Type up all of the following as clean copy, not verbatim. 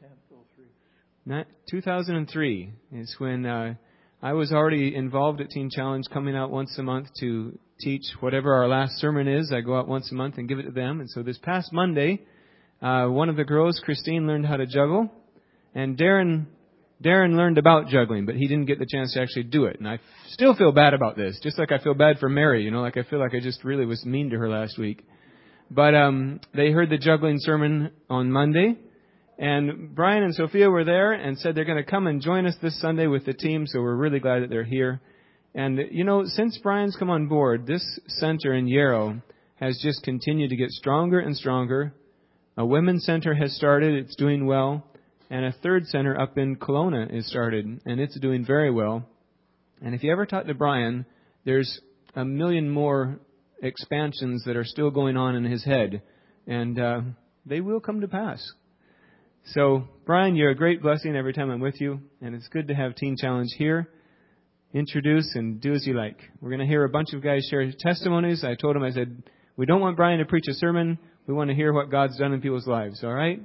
2003 is when I was already involved at Teen Challenge, coming out once a month to teach whatever our last sermon is. I go out once a month and give it to them. And so this past Monday, one of the girls, Christine, learned how to juggle. And Darren learned about juggling, but he didn't get the chance to actually do it. And I still feel bad about this, just like I feel bad for Mary. Like I feel like I just really was mean to her last week. But they heard the juggling sermon on Monday. And Brian and Sophia were there and said they're going to come and join us this Sunday with the team, so we're really glad that they're here. And, since Brian's come on board, this center in Yarrow has just continued to get stronger and stronger. A women's center has started. It's doing well. And a third center up in Kelowna is started, and it's doing very well. And if you ever talk to Brian, there's a million more expansions that are still going on in his head, and they will come to pass. So, Brian, you're a great blessing every time I'm with you, and it's good to have Teen Challenge here. Introduce and do as you like. We're going to hear a bunch of guys share testimonies. I told them, I said, we don't want Brian to preach a sermon. We want to hear what God's done in people's lives, all right?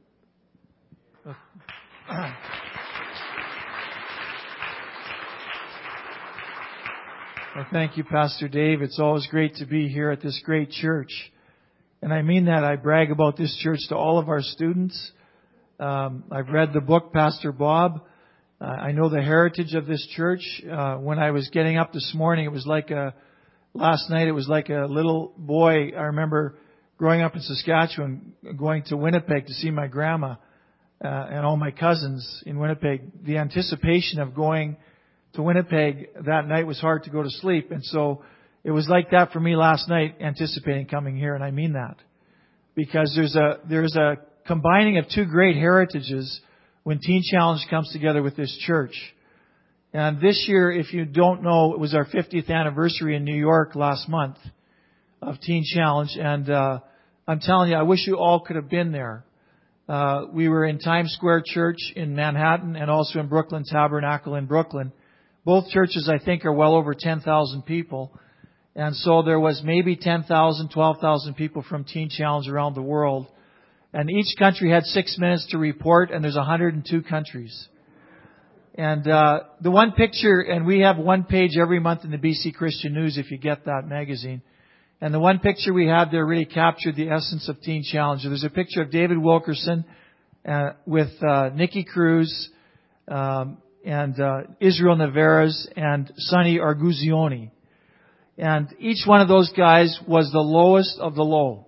Well, thank you, Pastor Dave. It's always great to be here at this great church. And I mean that. I brag about this church to all of our students. I've read the book, Pastor Bob. I know the heritage of this church. When I was getting up this morning, last night it was like a little boy. I remember growing up in Saskatchewan, going to Winnipeg to see my grandma and all my cousins in Winnipeg. The anticipation of going to Winnipeg that night was hard to go to sleep. And so it was like that for me last night, anticipating coming here. And I mean that. Because there's a combining of two great heritages when Teen Challenge comes together with this church. And this year, if you don't know, it was our 50th anniversary in New York last month of Teen Challenge. And I'm telling you, I wish you all could have been there. We were in Times Square Church in Manhattan and also in Brooklyn Tabernacle in Brooklyn. Both churches, I think, are well over 10,000 people. And so there was maybe 10,000, 12,000 people from Teen Challenge around the world. And each country had 6 minutes to report, and there's 102 countries. And the one picture, and we have one page every month in the BC Christian News if you get that magazine. And the one picture we have there really captured the essence of Teen Challenge. There's a picture of David Wilkerson with Nikki Cruz and Israel Navarez and Sonny Arguzioni. And each one of those guys was the lowest of the low.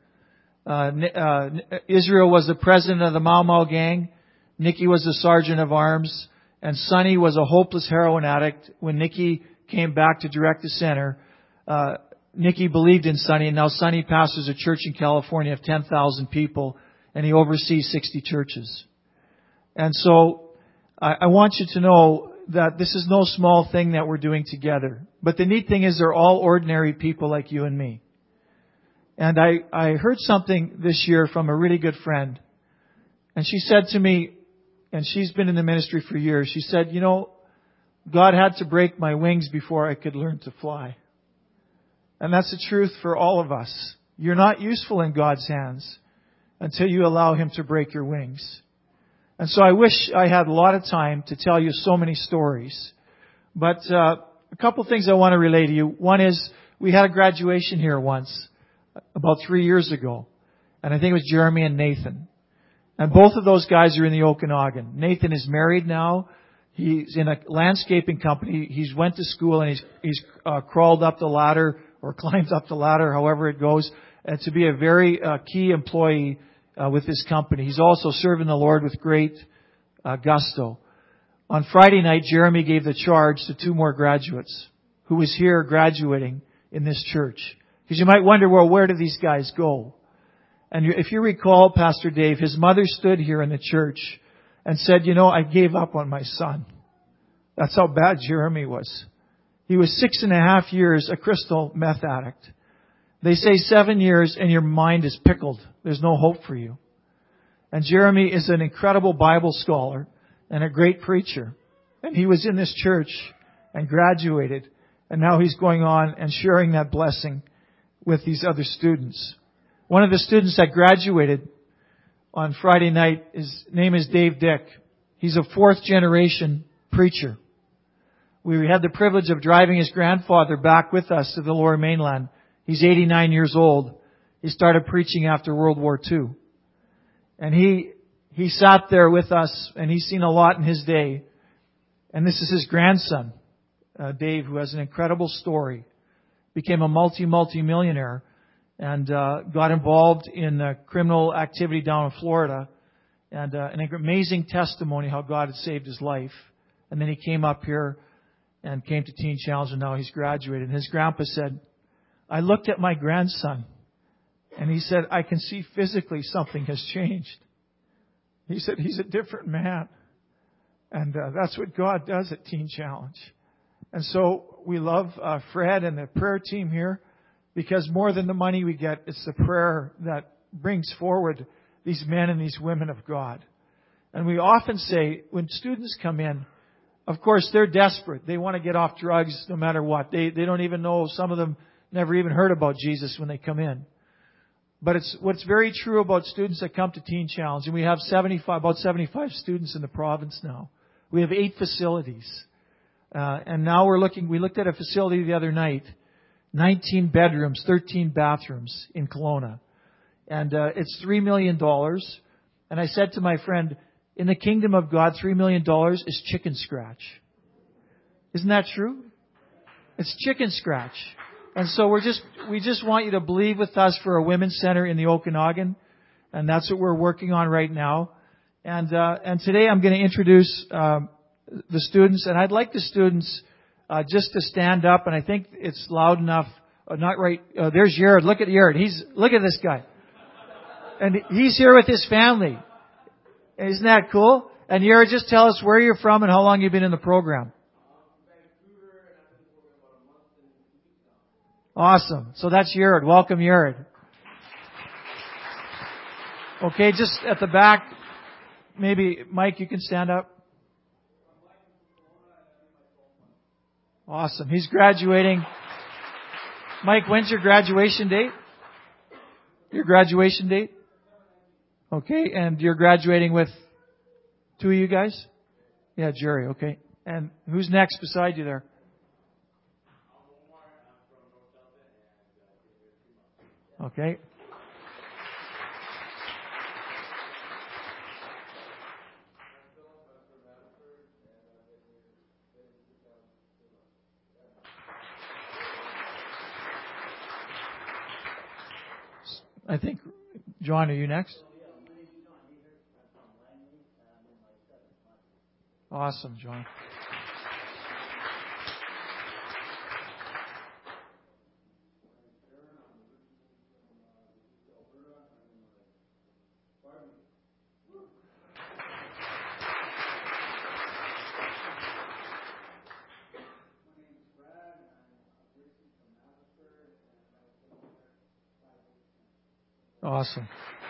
Israel was the president of the Mau Mau gang. Nikki was the sergeant of arms. And Sonny was a hopeless heroin addict. When Nikki came back to direct the center, Nikki believed in Sonny. And now Sonny pastors a church in California of 10,000 people. And he oversees 60 churches. And so I want you to know that this is no small thing that we're doing together. But the neat thing is they're all ordinary people like you and me. And I heard something this year from a really good friend. And she said to me, and she's been in the ministry for years, she said, God had to break my wings before I could learn to fly. And that's the truth for all of us. You're not useful in God's hands until you allow Him to break your wings. And so I wish I had a lot of time to tell you so many stories. But a couple things I want to relay to you. One is we had a graduation here once, about 3 years ago. And I think it was Jeremy and Nathan. And both of those guys are in the Okanagan. Nathan is married now. He's in a landscaping company. He's went to school and he's crawled up the ladder or climbed up the ladder, however it goes, and to be a very key employee with this company. He's also serving the Lord with great gusto. On Friday night, Jeremy gave the charge to 2 more graduates who was here graduating in this church. Because you might wonder, well, where do these guys go? And if you recall, Pastor Dave, his mother stood here in the church and said, I gave up on my son. That's how bad Jeremy was. He was 6.5 years a crystal meth addict. They say 7 years and your mind is pickled. There's no hope for you. And Jeremy is an incredible Bible scholar and a great preacher. And he was in this church and graduated. And now he's going on and sharing that blessing with these other students. One of the students that graduated on Friday night. His name is Dave Dick. He's a fourth generation preacher. We had the privilege of driving his grandfather back with us to the Lower Mainland. He's 89 years old. He started preaching after World War II. And he sat there with us, and he's seen a lot in his day. And this is his grandson, Dave, who has an incredible story. Became a multi-millionaire and got involved in criminal activity down in Florida. And an amazing testimony how God had saved his life. And then he came up here and came to Teen Challenge, and now he's graduated. And his grandpa said, I looked at my grandson, and he said, I can see physically something has changed. He said, he's a different man. And that's what God does at Teen Challenge. And so we love Fred and the prayer team here, because more than the money we get, it's the prayer that brings forward these men and these women of God. And we often say, when students come in, of course, they're desperate. They want to get off drugs no matter what. They don't even know, some of them never even heard about Jesus when they come in. But what's very true about students that come to Teen Challenge, and we have about 75 students in the province now. We have 8 facilities. And now we looked at a facility the other night, 19 bedrooms, 13 bathrooms in Kelowna. And it's $3 million. And I said to my friend, in the kingdom of God, $3 million is chicken scratch. Isn't that true? It's chicken scratch. And so we just want you to believe with us for a women's center in the Okanagan. And that's what we're working on right now. And today I'm going to introduce the students. And I'd like the students just to stand up. And I think it's loud enough. Not right. There's Yared. Look at Yared. Look at this guy. And he's here with his family. Isn't that cool? And Yared, just tell us where you're from and how long you've been in the program. Awesome. So that's Yared. Welcome, Yared. Okay, just at the back, maybe Mike, you can stand up. Awesome. He's graduating. Mike, when's your graduation date? Your graduation date? Okay, and you're graduating with 2 of you guys? Yeah, Jerry, okay. And who's next beside you there? Okay. I think, John, are you next? Awesome, John. Awesome.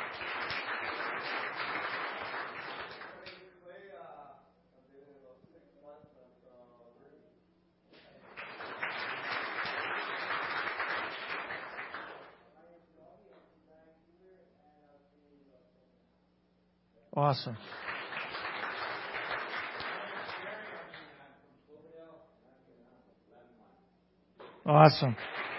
Awesome. Awesome.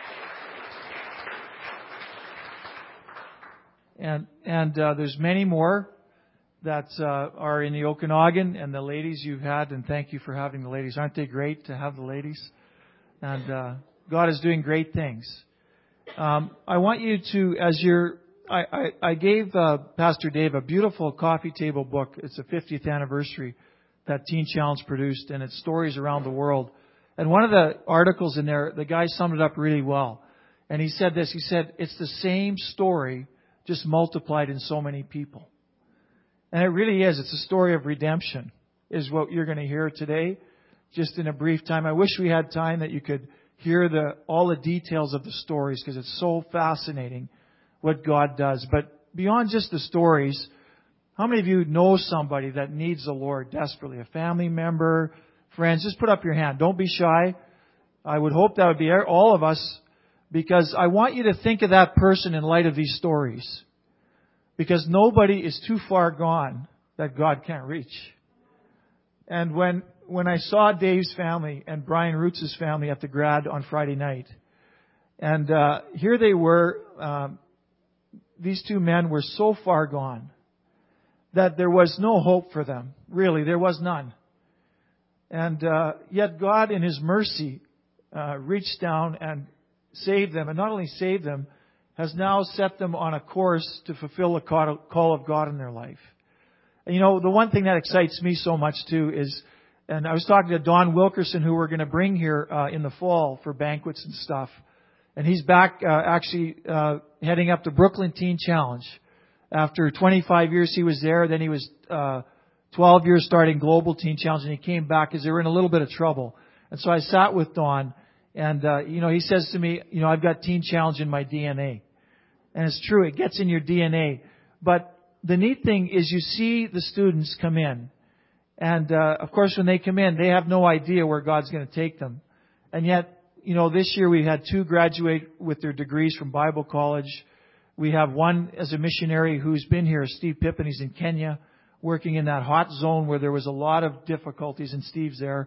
And there's many more that are in the Okanagan, and the ladies you've had, and thank you for having the ladies. Aren't they great to have the ladies? And God is doing great things. I want you to, I gave Pastor Dave a beautiful coffee table book. It's the 50th anniversary that Teen Challenge produced, and it's stories around the world. And one of the articles in there, the guy summed it up really well. And he said this, he said, it's the same story, just multiplied in so many people. And it really is. It's a story of redemption, is what you're going to hear today, just in a brief time. I wish we had time that you could hear all the details of the stories, because it's so fascinating what God does. But beyond just the stories, how many of you know somebody that needs the Lord desperately? A family member, friends? Just put up your hand. Don't be shy. I would hope that would be all of us, because I want you to think of that person in light of these stories. because nobody is too far gone that God can't reach. And when I saw Dave's family and Brian Roots' family at the grad on Friday night, and here they were, these two men were so far gone that there was no hope for them. Really, there was none. And yet God, in His mercy, reached down and saved them. And not only saved them, has now set them on a course to fulfill the call of God in their life. And the one thing that excites me so much too is, and I was talking to Don Wilkerson, who we're going to bring here in the fall for banquets and stuff. And he's back actually heading up the Brooklyn Teen Challenge. After 25 years he was there, then he was 12 years starting Global Teen Challenge, and he came back because they were in a little bit of trouble. And so I sat with Don, and he says to me, I've got Teen Challenge in my DNA. And it's true, it gets in your DNA. But the neat thing is you see the students come in. And of course when they come in, they have no idea where God's going to take them. And yet, this year we had 2 graduate with their degrees from Bible College. We have one as a missionary who's been here, Steve Pippin. He's in Kenya, working in that hot zone where there was a lot of difficulties, and Steve's there.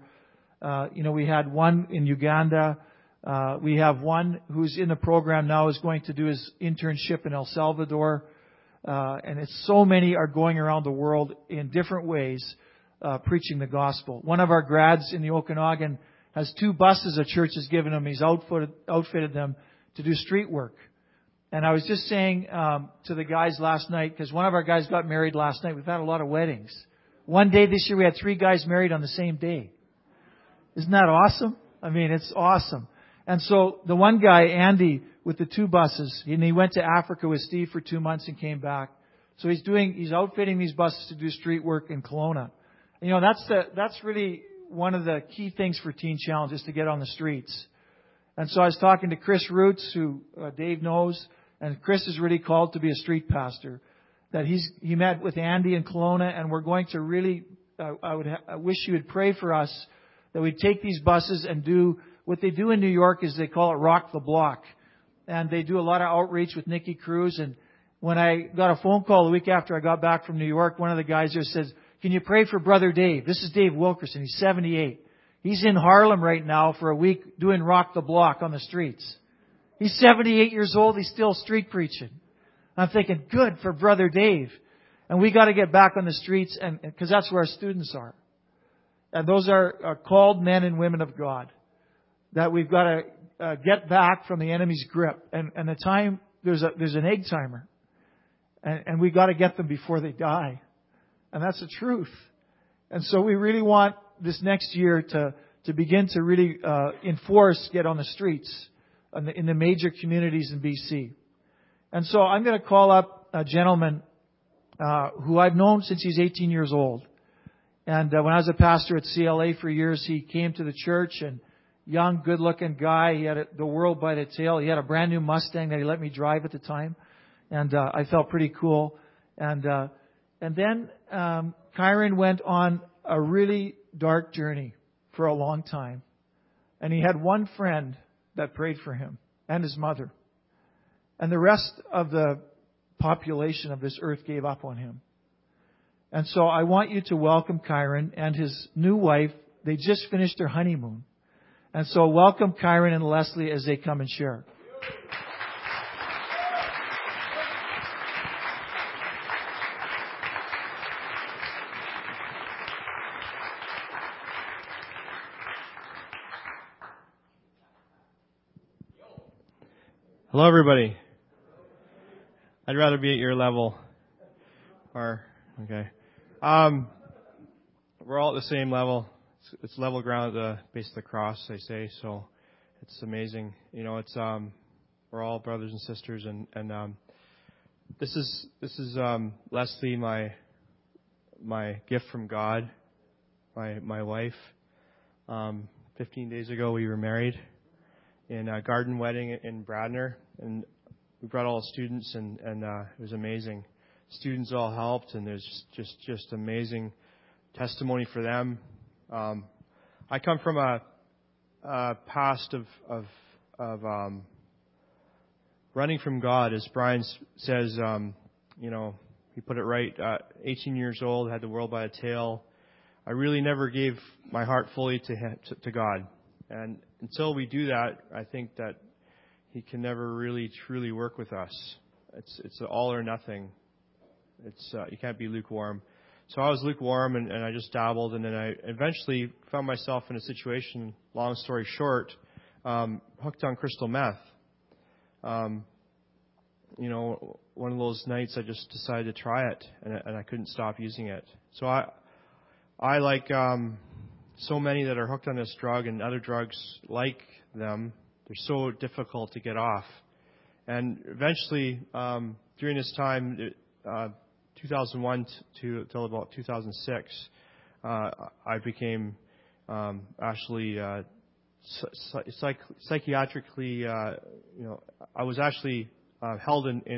We had one in Uganda. We have one who's in the program now, is going to do his internship in El Salvador. And it's so many are going around the world in different ways, preaching the gospel. One of our grads in the Okanagan has 2 buses a church has given him. He's outfitted them to do street work. And I was just saying to the guys last night, because one of our guys got married last night. We've had a lot of weddings. One day this year we had 3 guys married on the same day. Isn't that awesome? I mean, it's awesome. And so the one guy, Andy, with the 2 buses, and he went to Africa with Steve for 2 months and came back. So he's outfitting these buses to do street work in Kelowna. That's really one of the key things for Teen Challenge, is to get on the streets. And so I was talking to Chris Roots, who Dave knows, and Chris is really called to be a street pastor. That he met with Andy in Kelowna, and we're going to really, I wish you would pray for us that we take these buses and do what they do in New York, is they call it Rock the Block. And they do a lot of outreach with Nicky Cruz. And when I got a phone call the week after I got back from New York, one of the guys there says, "Can you pray for Brother Dave?" This is Dave Wilkerson. He's 78. He's in Harlem right now for a week doing Rock the Block on the streets. He's 78 years old. He's still street preaching. I'm thinking, good for Brother Dave. And we got to get back on the streets, and because that's where our students are. And those are called men and women of God. That we've got to get back from the enemy's grip. And the time, there's an egg timer. And we got to get them before they die. And that's the truth. And so we really want this next year to begin to really enforce, get on the streets in the major communities in BC. And so I'm going to call up a gentleman who I've known since he's 18 years old. And when I was a pastor at CLA for years, he came to the church, and young, good-looking guy. He had the world by the tail. He had a brand new Mustang that he let me drive at the time. And I felt pretty cool. And then Kyron went on a really dark journey for a long time. And he had one friend that prayed for him and his mother. And the rest of the population of this earth gave up on him. And so I want you to welcome Kyron and his new wife. They just finished their honeymoon. And so welcome Kyron and Leslie as they come and share. Hello, everybody. I'd rather be at your level. Okay. We're all at the same level. It's level ground at the base of the cross, they say. So it's amazing. It's we're all brothers and sisters, and this is Leslie, my gift from God, my wife. 15 days ago we were married in a garden wedding in Bradner, and we brought all the students, and it was amazing. Students all helped, and there's just amazing testimony for them. I come from a past of running from God, as Brian says. He put it right. 18 years old, had the world by the tail. I really never gave my heart fully to God. And until we do that, I think that He can never really truly work with us. It's all or nothing. You can't be lukewarm. So I was lukewarm, and I just dabbled, and then I eventually found myself in a situation, long story short, hooked on crystal meth. One of those nights I just decided to try it, and I couldn't stop using it. So I like so many that are hooked on this drug and other drugs like them, they're so difficult to get off. And eventually, during this time, 2001 till about 2006, I became actually psychiatrically. I was actually held in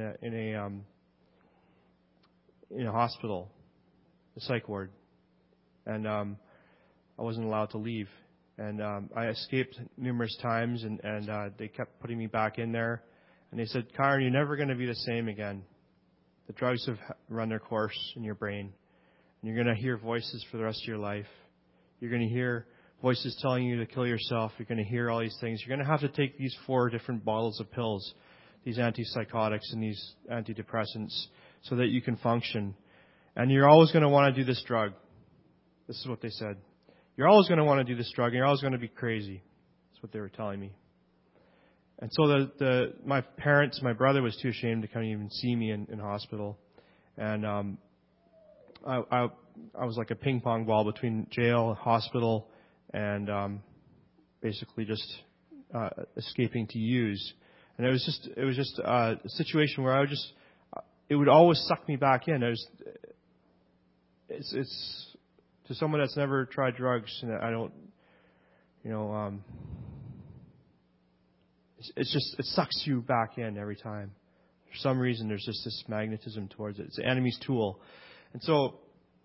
a hospital, a psych ward, and I wasn't allowed to leave. And I escaped numerous times, and they kept putting me back in there. And they said, "Kyron, you're never going to be the same again. The drugs have run their course in your brain. And you're going to hear voices for the rest of your life. You're going to hear voices telling you to kill yourself. You're going to hear all these things. You're going to have to take these 4 different bottles of pills, these antipsychotics and these antidepressants, so that you can function. And you're always going to want to do this drug." This is what they said. "You're always going to want to do this drug, and you're always going to be crazy." That's what they were telling me. And so my parents, my brother was too ashamed to come even see me in hospital. And I was like a ping pong ball between jail, hospital, and basically just escaping to use. And it was just a situation where it would always suck me back in. It's to someone that's never tried drugs, and I don't, it sucks you back in every time. For some reason, there's just this magnetism towards it. It's the enemy's tool. And so,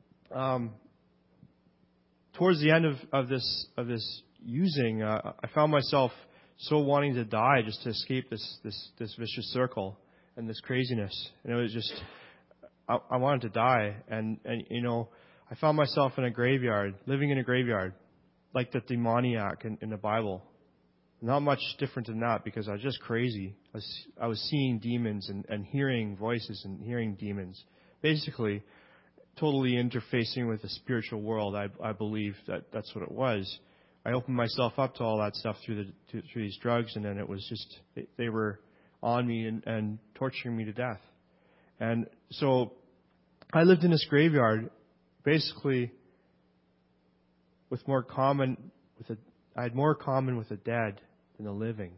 towards the end of this using, I found myself so wanting to die just to escape this vicious circle and this craziness. And it was just, I wanted to die. And I found myself in a graveyard, living in a graveyard, like the demoniac in the Bible. Not much different than that, because I was just crazy. I was seeing demons and hearing voices and hearing demons. Basically, totally interfacing with the spiritual world. I believe that's what it was. I opened myself up to all that stuff through these drugs, and then it was just, they were on me and torturing me to death. And so I lived in this graveyard, basically I had more common with the dead than the living.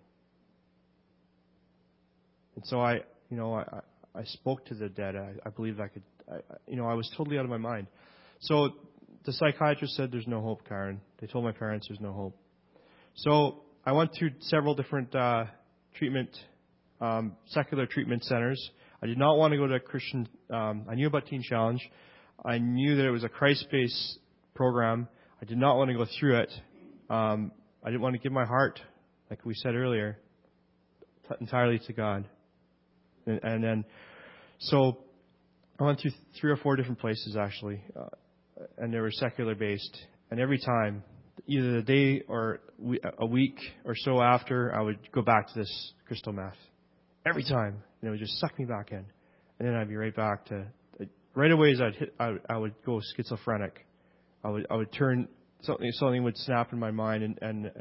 And so I spoke to the dead. I believed I could. I was totally out of my mind. So the psychiatrist said, "There's no hope, Kyron." They told my parents there's no hope. So I went through several different secular treatment centers. I did not want to go to a Christian. I knew about Teen Challenge. I knew that it was a Christ-based program. I did not want to go through it. I didn't want to give my heart, like we said earlier, entirely to God. And then, so I went through 3 or 4 different places, actually, and they were secular-based. And every time, either the day or a week or so after, I would go back to this crystal meth. Every time. And it would just suck me back in. And then I'd be right back to... Right away as I would go schizophrenic. I would turn... Something would snap in my mind, and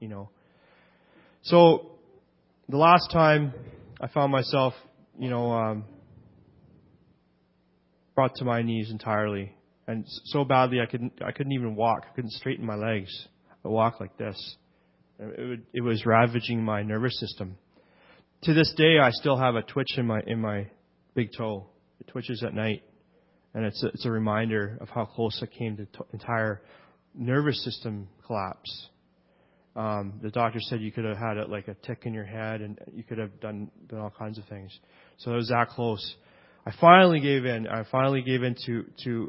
So, the last time I found myself, brought to my knees entirely, and so badly I couldn't even walk. I couldn't straighten my legs. I walked like this. It was ravaging my nervous system. To this day, I still have a twitch in my big toe. It twitches at night, and it's a reminder of how close I came to entire nervous system collapse. The doctor said you could have had it like a tick in your head, and you could have done all kinds of things. So it was that close. I finally gave in. I finally gave in to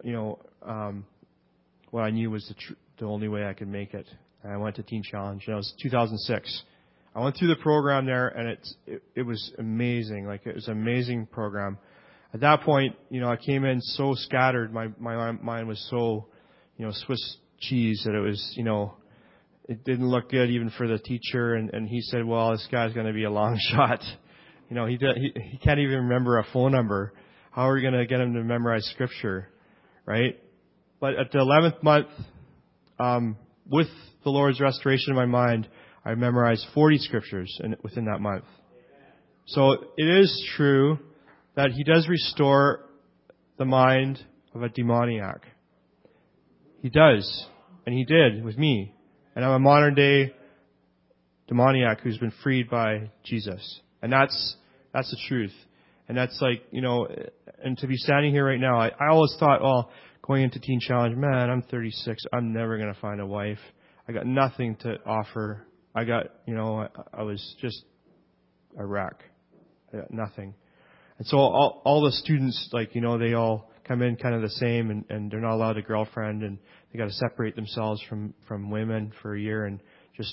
what I knew was the only way I could make it. And I went to Teen Challenge, and it was 2006. I went through the program there, and it was amazing. Like, it was an amazing program. at that point, I came in so scattered. My mind was so, Swiss cheese that it was, it didn't look good even for the teacher. And he said, well, this guy's going to be a long shot. He can't even remember a phone number. How are we going to get him to memorize scripture? Right? But at the 11th month, with the Lord's restoration of my mind, I memorized 40 scriptures within that month. So it is true that He does restore the mind of a demoniac. He does. And He did with me. And I'm a modern day demoniac who's been freed by Jesus. And that's the truth. And that's like, and to be standing here right now, I always thought, well, going into Teen Challenge, man, I'm 36. I'm never going to find a wife. I got nothing to offer. I was just a wreck. I got nothing. And so all the students, they all come in kind of the same, and they're not allowed a girlfriend, and they got to separate themselves from women for a year. And just,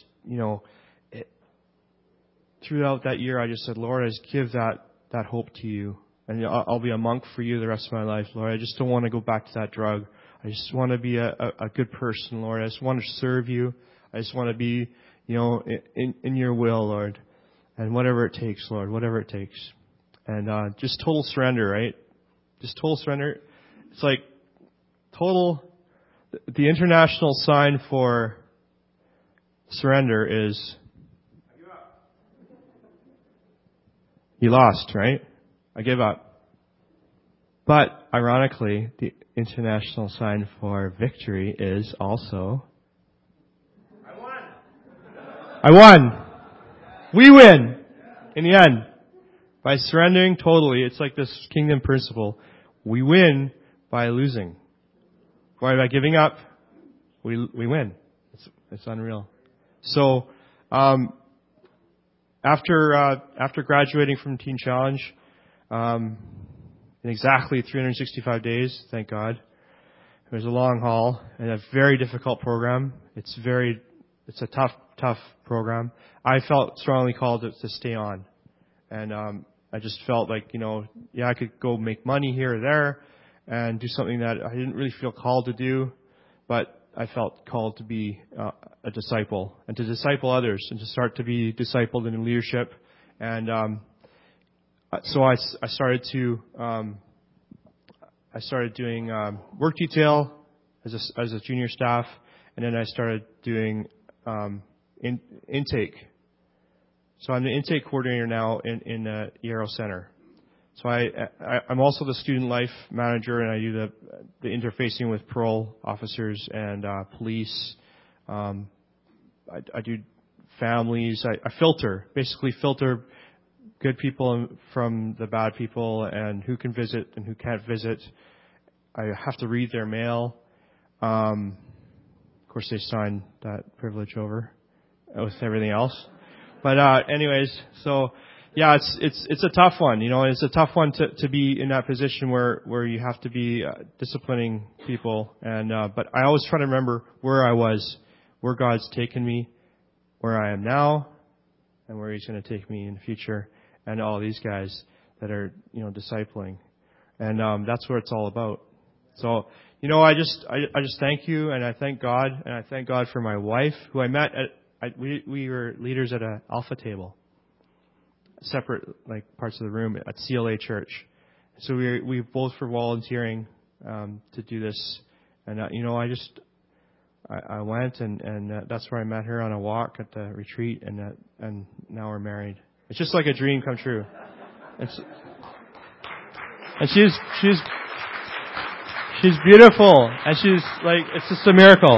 throughout that year, I just said, Lord, I just give that hope to you. And I'll be a monk for you the rest of my life, Lord. I just don't want to go back to that drug. I just want to be a good person, Lord. I just want to serve you. I just want to be, in your will, Lord. And whatever it takes, Lord, whatever it takes. And just total surrender, right? Just total surrender. It's like the international sign for surrender is you lost, right? I give up. But ironically, the international sign for victory is also I won. We win in the end. By surrendering totally, it's like this kingdom principle. We win by losing. By giving up, we win. It's unreal. So, after graduating from Teen Challenge, in exactly 365 days, thank God. It was a long haul and a very difficult program. It's a tough program. I felt strongly called to stay on. And, I just felt like, I could go make money here or there and do something that I didn't really feel called to do, but I felt called to be a disciple and to disciple others and to start to be discipled in leadership. And, so I started doing work detail as a junior staff, and then I started doing intake. So I'm the intake coordinator now in the Yarrow Center. So I'm also the student life manager, and I do the interfacing with parole officers and police. I do families. I basically filter good people from the bad people, and who can visit and who can't visit. I have to read their mail. Of course, they sign that privilege over with everything else. But anyways, so yeah, it's a tough one, It's a tough one to be in that position where you have to be disciplining people. And but I always try to remember where I was, where God's taken me, where I am now, and where He's going to take me in the future, and all these guys that are discipling, and that's what it's all about. So I just thank you, and I thank God, and I thank God for my wife, who I met at. We were leaders at an Alpha table, separate parts of the room at CLA Church. So we both were volunteering to do this, and I went and that's where I met her on a walk at the retreat, and now we're married. It's just like a dream come true. And she's beautiful, and it's just a miracle,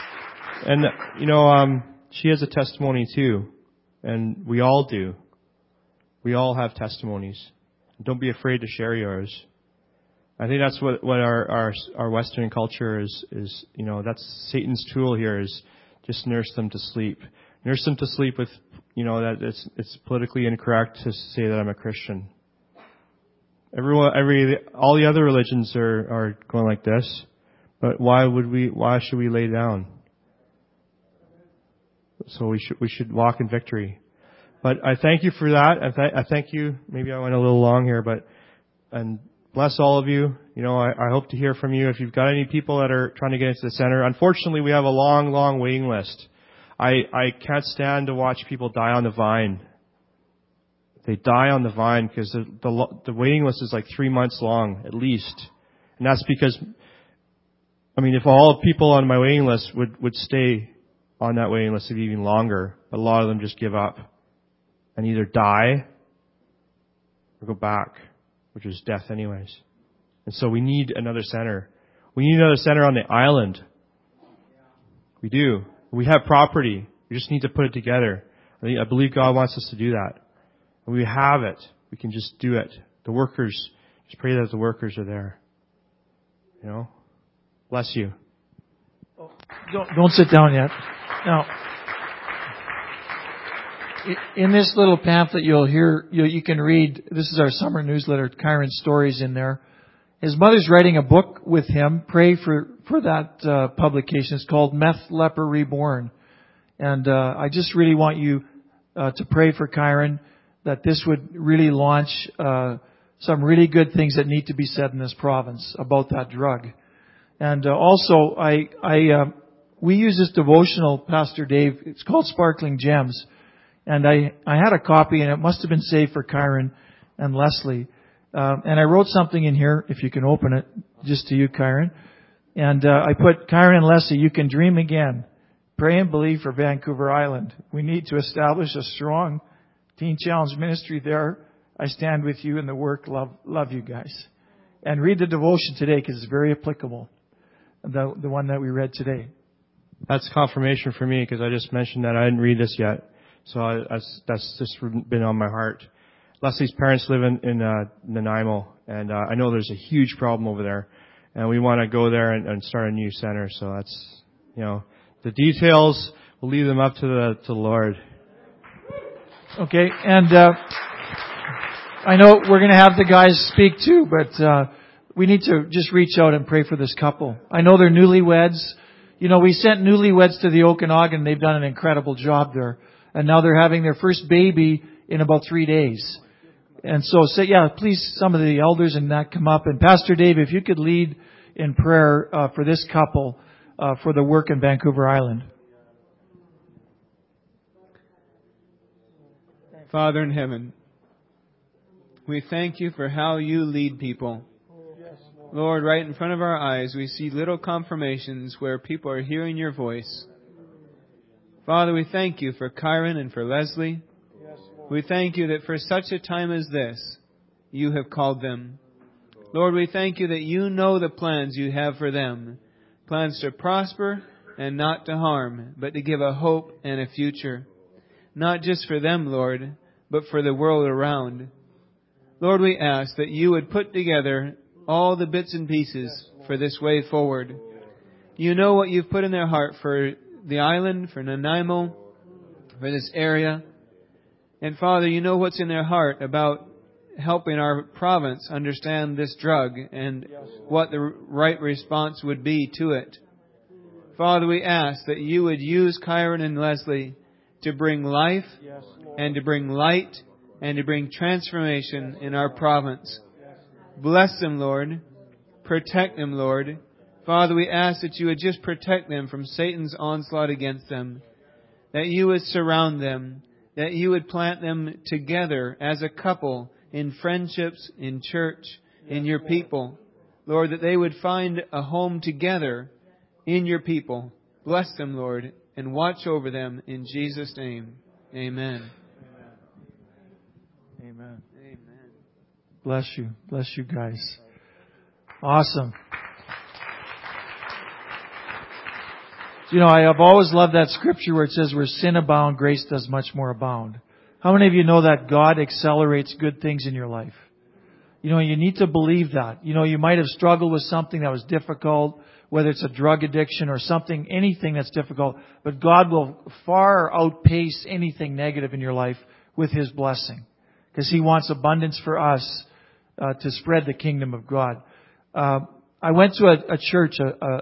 and she has a testimony too, and we all do. We all have testimonies. Don't be afraid to share yours. I think that's what our Western culture is. That's Satan's tool here, is just nurse them to sleep. Nurse them to sleep with, that it's politically incorrect to say that I'm a Christian. All the other religions are going like this, but why should we lay down? So we should walk in victory. But I thank you for that. I thank you. Maybe I went a little long here, but bless all of you. You know, I hope to hear from you. If you've got any people that are trying to get into the center, unfortunately, we have a long, long waiting list. I can't stand to watch people die on the vine. They die on the vine because the waiting list is like 3 months long, at least. And that's because, I mean, if all people on my waiting list would stay on that waiting list, it'd be even longer. But a lot of them just give up and either die or go back, which is death anyways. And so we need another center. We need another center on the island. We do. We have property. We just need to put it together. I believe God wants us to do that. And we have it. We can just do it. The workers, just pray that the workers are there. You know? Bless you. Don't sit down yet. Now, in this little pamphlet you can read, this is our summer newsletter, Kyron's stories in there. His mother's writing a book with him. Pray for that publication. It's called Meth Leper Reborn. And I just really want you to pray for Kyron, that this would really launch some really good things that need to be said in this province about that drug. And also, we use this devotional, Pastor Dave. It's called Sparkling Gems. And I had a copy, and it must have been saved for Kyron and Leslie. And I wrote something in here, if you can open it, just to you, Kyron. And I put, Kyron and Leslie, you can dream again. Pray and believe for Vancouver Island. We need to establish a strong Teen Challenge ministry there. I stand with you in the work. Love you guys. And read the devotion today because it's very applicable. The one that we read today. That's confirmation for me because I just mentioned that I didn't read this yet. So that's just been on my heart. Leslie's parents live in Nanaimo, and I know there's a huge problem over there, and we want to go there and start a new center. So that's, you know, the details, we'll leave them up to the Lord. Okay, and I know we're going to have the guys speak too, but we need to just reach out and pray for this couple. I know they're newlyweds. You know, we sent newlyweds to the Okanagan. They've done an incredible job there. And now they're having their first baby in about 3 days. And so, please, some of the elders and that come up. And Pastor Dave, if you could lead in prayer for this couple, for the work in Vancouver Island. Father in heaven, we thank you for how you lead people. Lord, right in front of our eyes, we see little confirmations where people are hearing your voice. Father, we thank you for Kyron and for Leslie. We thank you that for such a time as this, you have called them. Lord, we thank you that you know the plans you have for them. Plans to prosper and not to harm, but to give a hope and a future. Not just for them, Lord, but for the world around. Lord, we ask that you would put together all the bits and pieces for this way forward. You know what you've put in their heart for the island, for Nanaimo, for this area. And Father, you know what's in their heart about helping our province understand this drug and what the right response would be to it. Father, we ask that you would use Kyron and Leslie to bring life and to bring light and to bring transformation in our province. Bless them, Lord. Protect them, Lord. Father, we ask that you would just protect them from Satan's onslaught against them. That you would surround them. That you would plant them together as a couple in friendships, in church, in your people. Lord, that they would find a home together in your people. Bless them, Lord, and watch over them in Jesus' name. Amen. Amen. Amen. Bless you. Bless you guys. Awesome. You know, I have always loved that scripture where it says, where sin abound, grace does much more abound. How many of you know that God accelerates good things in your life? You know, you need to believe that. You know, you might have struggled with something that was difficult, whether it's a drug addiction or something, anything that's difficult, but God will far outpace anything negative in your life with His blessing. Because He wants abundance for us to spread the kingdom of God. I went to a church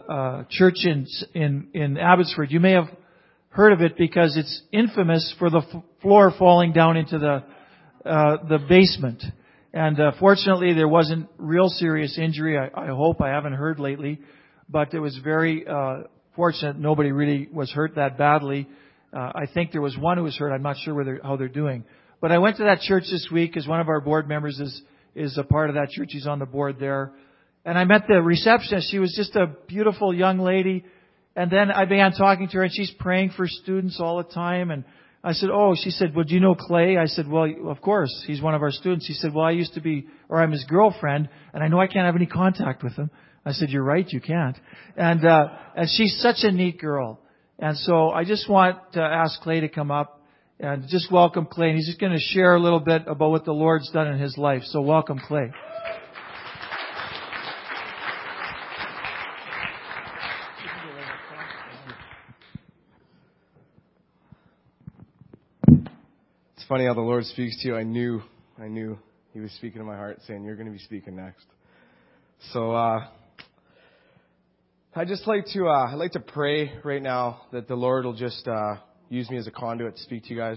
in Abbotsford. You may have heard of it because it's infamous for the floor falling down into the basement. And fortunately, there wasn't real serious injury. I hope. I haven't heard lately. But it was very fortunate. Nobody really was hurt that badly. I think there was one who was hurt. I'm not sure how they're doing. But I went to that church this week because one of our board members is a part of that church. He's on the board there. And I met the receptionist. She was just a beautiful young lady. And then I began talking to her, and she's praying for students all the time. And I said, oh, she said, well, do you know Clay? I said, well, of course. He's one of our students. She said, well, I'm his girlfriend, and I know I can't have any contact with him. I said, you're right, you can't. And she's such a neat girl. And so I just want to ask Clay to come up and just welcome Clay. And he's just going to share a little bit about what the Lord's done in his life. So welcome, Clay. It's funny how the Lord speaks to you. I knew He was speaking to my heart, saying, you're going to be speaking next. So, I'd like to pray right now that the Lord will just use me as a conduit to speak to you guys.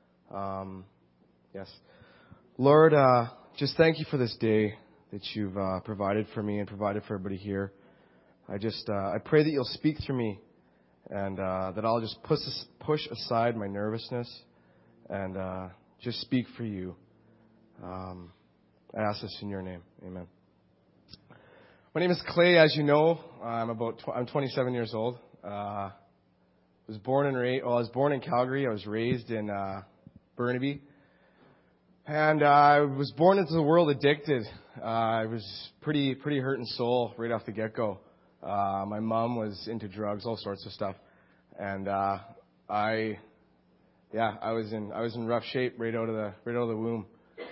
Yes. Lord, just thank you for this day that you've provided for me and provided for everybody here. I pray that you'll speak through me and that I'll just push aside my nervousness and just speak for you. I ask this in your name. Amen. My name is Clay, as you know. I'm 27 years old. I was born in Calgary. I was raised in Burnaby. And I was born into the world addicted. I was pretty hurt in soul right off the get-go. My mom was into drugs, all sorts of stuff. And I was in rough shape right out of the womb.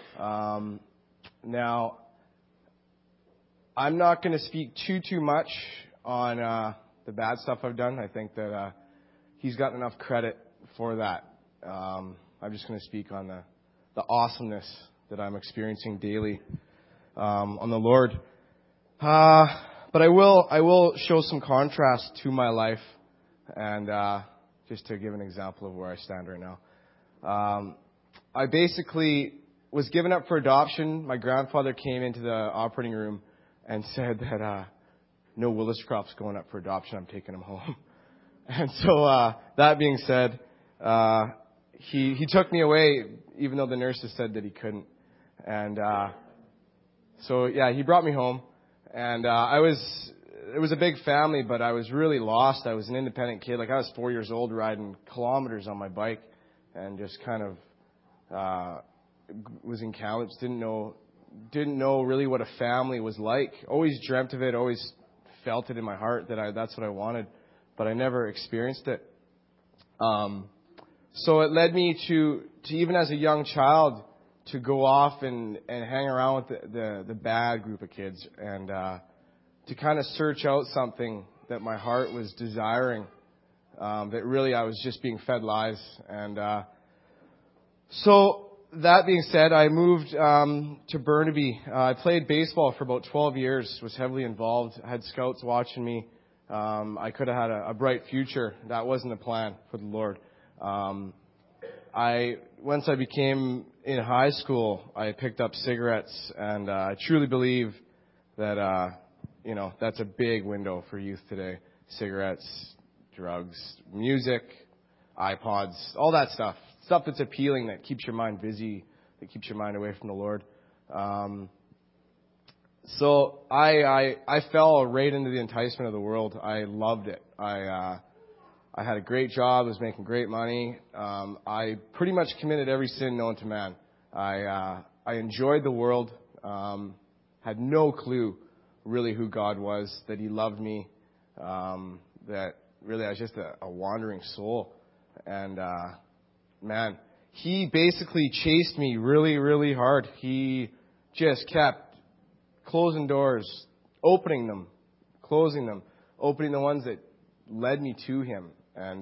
Now, I'm not going to speak too much on the bad stuff I've done. I think that he's gotten enough credit for that. I'm just going to speak on the awesomeness that I'm experiencing daily on the Lord. But I will show some contrast to my life, and just to give an example of where I stand right now. I basically was given up for adoption. My grandfather came into the operating room and said that no Willis Crop's going up for adoption. I'm taking him home. And so that being said, he took me away, even though the nurses said that he couldn't. And he brought me home. And it was a big family, but I was really lost. I was an independent kid. Like, I was 4 years old riding kilometers on my bike and just kind of was in college, didn't know really what a family was like. Always dreamt of it, always felt it in my heart that that's what I wanted, but I never experienced it. So it led me to even as a young child to go off and hang around with the bad group of kids and to kind of search out something that my heart was desiring, that really I was just being fed lies. And so that being said, I moved to Burnaby. I played baseball for about 12 years, was heavily involved. I had scouts watching me. I could have had a bright future. That wasn't the plan for the Lord. Once I became in high school, I picked up cigarettes, and I truly believe that that's a big window for youth today. Cigarettes, drugs, music, iPods, all that stuff. Stuff that's appealing, that keeps your mind busy, that keeps your mind away from the Lord. So I fell right into the enticement of the world. I loved it. I had a great job. I was making great money. I pretty much committed every sin known to man. I enjoyed the world. Had no clue really who God was, that He loved me, that really I was just a wandering soul. And man, He basically chased me really, really hard. He just kept closing doors, opening them, closing them, opening the ones that led me to Him. And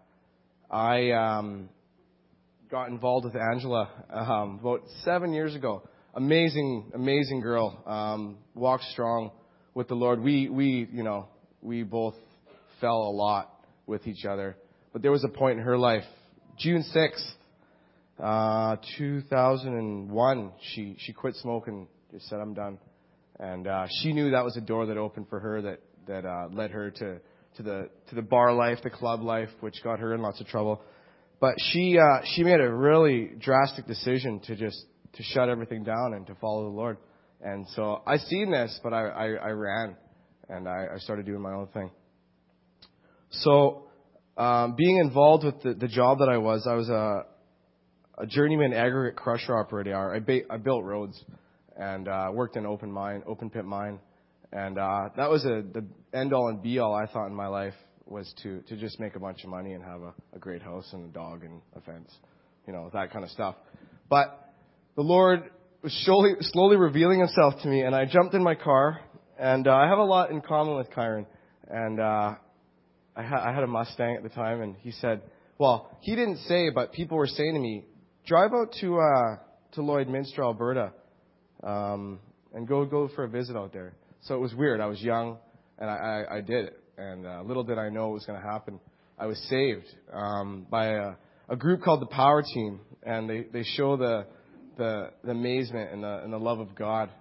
I got involved with Angela about 7 years ago. Amazing girl. Walked strong with the Lord. We both fell a lot with each other. But there was a point in her life, June 6th, 2001, she quit smoking, just said, I'm done. And she knew that was a door that opened for her that led her to the bar life, the club life, which got her in lots of trouble. But she made a really drastic decision to shut everything down and to follow the Lord. And so I seen this, but I ran, and I started doing my own thing. So being involved with the job that I was a journeyman aggregate crusher operator. I built roads and worked in open pit mine. And that was the end all and be all I thought in my life, was to just make a bunch of money and have a great house and a dog and a fence, that kind of stuff. But the Lord was slowly revealing himself to me, and I jumped in my car, and I have a lot in common with Kyron. And I had a Mustang at the time, and he said, well, he didn't say, but people were saying to me, drive out to Lloydminster, Alberta, and go for a visit out there. So it was weird. I was young, and I did it. And little did I know what was going to happen. I was saved by a group called the Power Team, and they show the amazement and the love of God.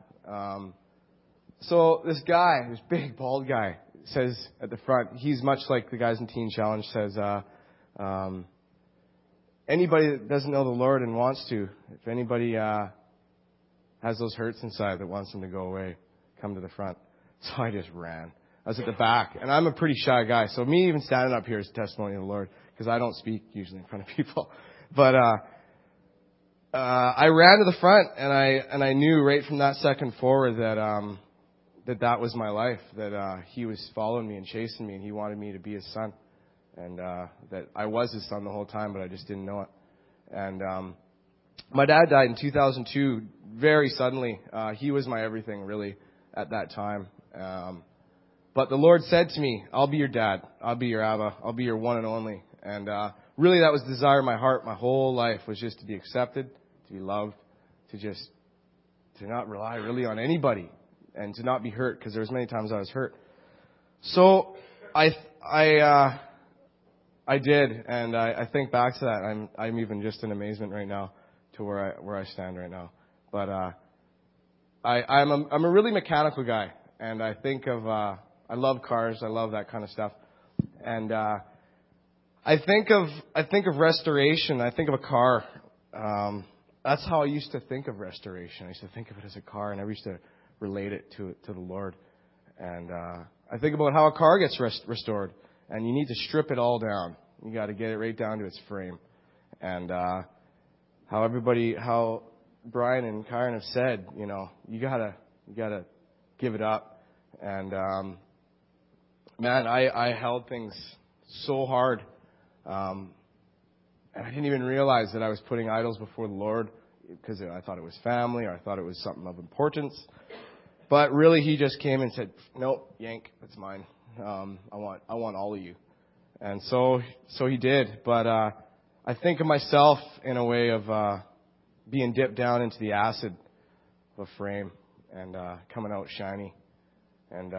So this guy, this big bald guy, says at the front, he's much like the guys in Teen Challenge, says, anybody that doesn't know the Lord and wants to, if anybody has those hurts inside that wants them to go away, come to the front. So I just ran. I was at the back, and I'm a pretty shy guy, so me even standing up here is a testimony of the Lord, because I don't speak usually in front of people. But I ran to the front, and I knew right from that second forward that was my life, that he was following me and chasing me, and he wanted me to be his son, and that I was his son the whole time, but I just didn't know it. And my dad died in 2002 very suddenly. He was my everything, really, at that time. But the Lord said to me, I'll be your dad. I'll be your Abba. I'll be your one and only. And really that was the desire of my heart my whole life, was just to be accepted, to be loved, to not rely really on anybody, and to not be hurt, because there was many times I was hurt. So I did, and I think back to that. I'm even just in amazement right now to where I stand right now. But I'm a really mechanical guy, and I think of I love cars. I love that kind of stuff, and I think of restoration. I think of a car. That's how I used to think of restoration. I used to think of it as a car, and I used to relate it to the Lord. And I think about how a car gets restored, and you need to strip it all down. You got to get it right down to its frame, and how Brian and Kyron have said, you gotta give it up. And man, I held things so hard, and I didn't even realize that I was putting idols before the Lord, because I thought it was family, or I thought it was something of importance. But really, he just came and said, "Nope, yank, that's mine. I want all of you." And so he did. But I think of myself in a way of being dipped down into the acid of a frame and coming out shiny. And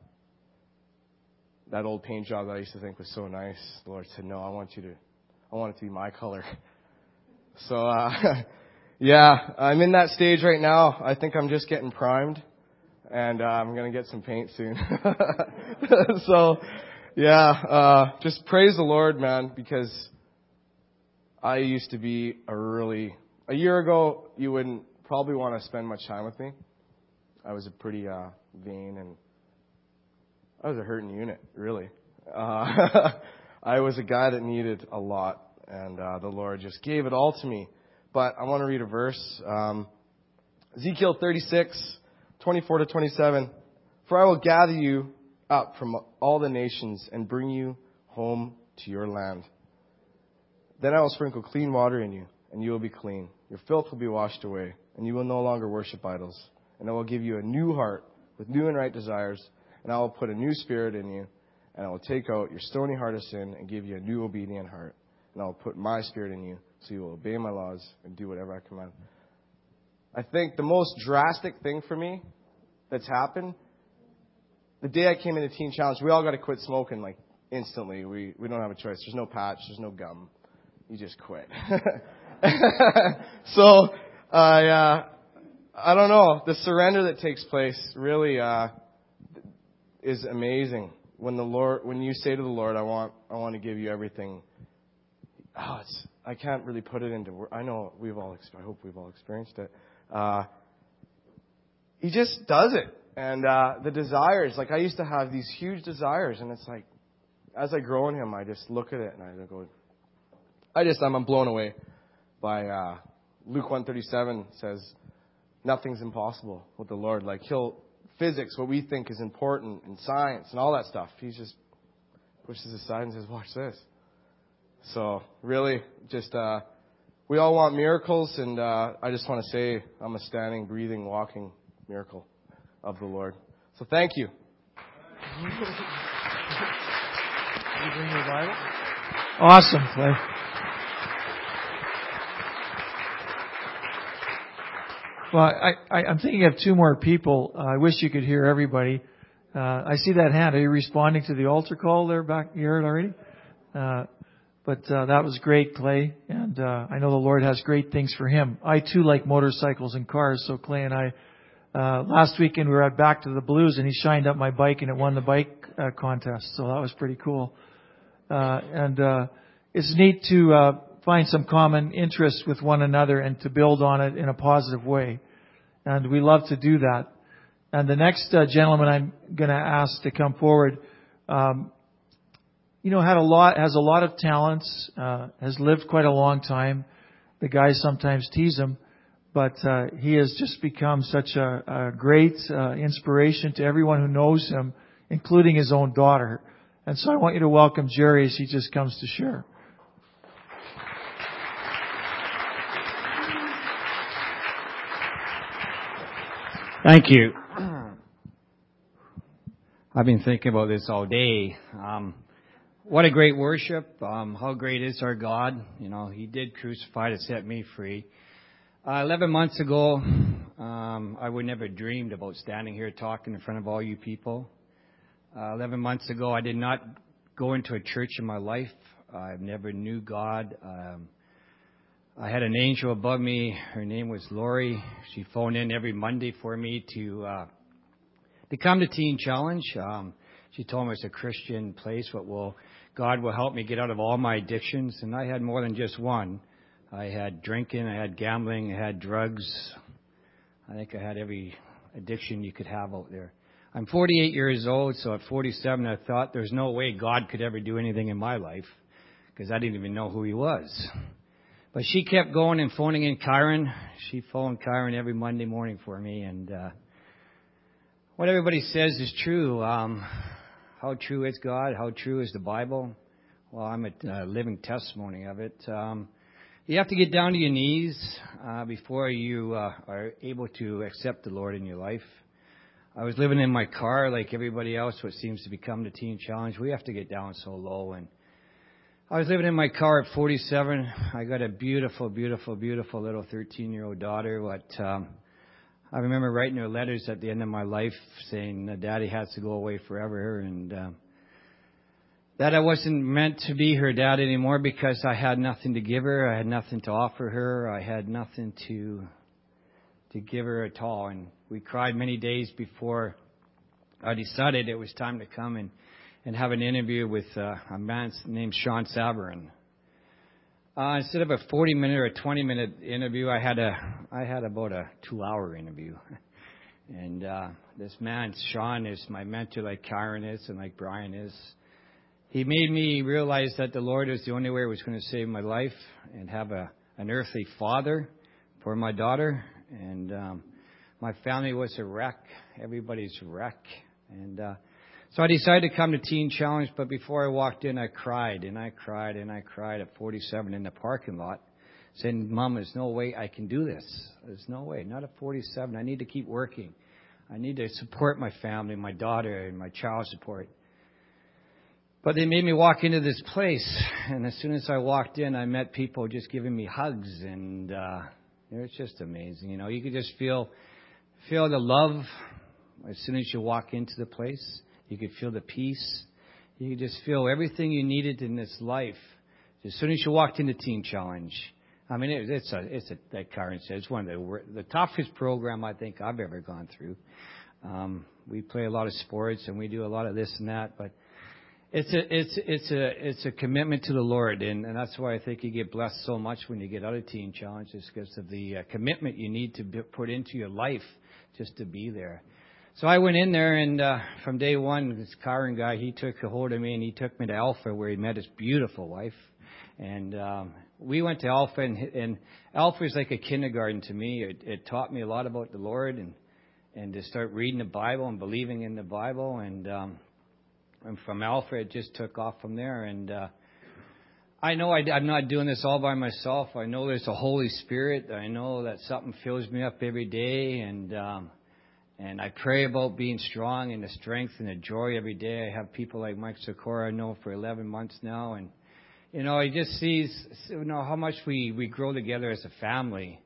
that old paint job that I used to think was so nice, the Lord said, "No, I want it to be my color." So yeah, I'm in that stage right now. I think I'm just getting primed, and I'm going to get some paint soon. So yeah, just praise the Lord, man, because I used to be a year ago, you wouldn't probably want to spend much time with me. I was a pretty vain, and I was a hurting unit, really. I was a guy that needed a lot, and the Lord just gave it all to me. But I want to read a verse. Ezekiel 36:24-27. For I will gather you up from all the nations and bring you home to your land. Then I will sprinkle clean water in you, and you will be clean. Your filth will be washed away, and you will no longer worship idols. And I will give you a new heart with new and right desires, and I will put a new spirit in you, and I will take out your stony heart of sin and give you a new obedient heart. And I will put my spirit in you, so you will obey my laws and do whatever I command. I think the most drastic thing for me that's happened, the day I came into Teen Challenge, we all got to quit smoking like instantly. We don't have a choice. There's no patch. There's no gum. you just quit. So I don't know. The surrender that takes place really is amazing. When you say to the Lord, I want to give you everything. I can't really put it into words. I know I hope we've all experienced it. He just does it. And the desires, like I used to have these huge desires, and it's like, as I grow in Him, I just look at it and I go, I'm blown away by Luke 1:37 says, nothing's impossible with the Lord. Like physics, what we think is important, and science and all that stuff, He just pushes aside and says, watch this. So really, just we all want miracles, and I just want to say I'm a standing, breathing, walking miracle of the Lord. So thank you. You bring your Bible? Awesome, Clay. Well, I'm thinking of two more people. I wish you could hear everybody. I see that hand. Are you responding to the altar call there back here already? But that was great, Clay. And I know the Lord has great things for him. I, too, like motorcycles and cars. So Clay and I, last weekend we were at Back to the Blues, and he shined up my bike, and it won the bike contest. So that was pretty cool. And it's neat to find some common interests with one another and to build on it in a positive way. And we love to do that. And the next gentleman I'm going to ask to come forward, has a lot of talents, has lived quite a long time. The guys sometimes tease him, but he has just become such a great inspiration to everyone who knows him, including his own daughter. And so I want you to welcome Jerry as he just comes to share. Thank you. I've been thinking about this all day. What a great worship. How great is our God. He did crucify to set me free. 11 months ago, I would never dreamed about standing here talking in front of all you people. 11 months ago, I did not go into a church in my life. I never knew God. I had an angel above me. Her name was Lori. She phoned in every Monday for me to come to Teen Challenge. She told me it's a Christian place, but God will help me get out of all my addictions. And I had more than just one. I had drinking, I had gambling, I had drugs. I think I had every addiction you could have out there. I'm 48 years old, so at 47 I thought there's no way God could ever do anything in my life because I didn't even know who He was. But she kept going and phoning in Kyron. She phoned Kyron every Monday morning for me, and what everybody says is true. How true is God? How true is the Bible? Well, I'm a living testimony of it. You have to get down to your knees before you are able to accept the Lord in your life. I was living in my car like everybody else, what seems to become the Teen Challenge. We have to get down so low. And I was living in my car at 47. I got a beautiful, beautiful, beautiful little 13-year-old daughter. I remember writing her letters at the end of my life saying Daddy has to go away forever, and that I wasn't meant to be her dad anymore because I had nothing to give her. I had nothing to offer her. I had nothing to give her at all. And we cried many days before I decided it was time to come and have an interview with a man named Sean Saverin. Instead of a 40-minute or a 20-minute interview, I had about a 2-hour interview. And this man, Sean, is my mentor like Kyron is and like Brian is. He made me realize that the Lord is the only way He was going to save my life and have an earthly father for my daughter. And my family was a wreck. Everybody's a wreck. And so I decided to come to Teen Challenge, but before I walked in, I cried, and I cried, and I cried at 47 in the parking lot, saying, Mom, there's no way I can do this. There's no way. Not at 47. I need to keep working. I need to support my family, my daughter, and my child support. But they made me walk into this place, and as soon as I walked in, I met people just giving me hugs, and it was just amazing. You could just feel the love as soon as you walk into the place. You could feel the peace. You could just feel everything you needed in this life As soon as you walked into Teen Challenge, I mean, like Karen said, it's one of the toughest program I think I've ever gone through. We play a lot of sports and we do a lot of this and that, but it's a commitment to the Lord, and that's why I think you get blessed so much when you get out of Teen Challenge, is because of the commitment you need to put into your life just to be there. So I went in there, and from day one, this Karen guy, he took a hold of me and he took me to Alpha, where he met his beautiful wife, and we went to Alpha, and Alpha is like a kindergarten to me. It taught me a lot about the Lord, and to start reading the Bible and believing in the Bible, and from Alpha, it just took off from there. And I know I'm not doing this all by myself. I know there's a Holy Spirit. I know that something fills me up every day, and I pray about being strong and the strength and the joy every day. I have people like Mike Sikora I know for 11 months now, and he just sees how much we grow together as a family.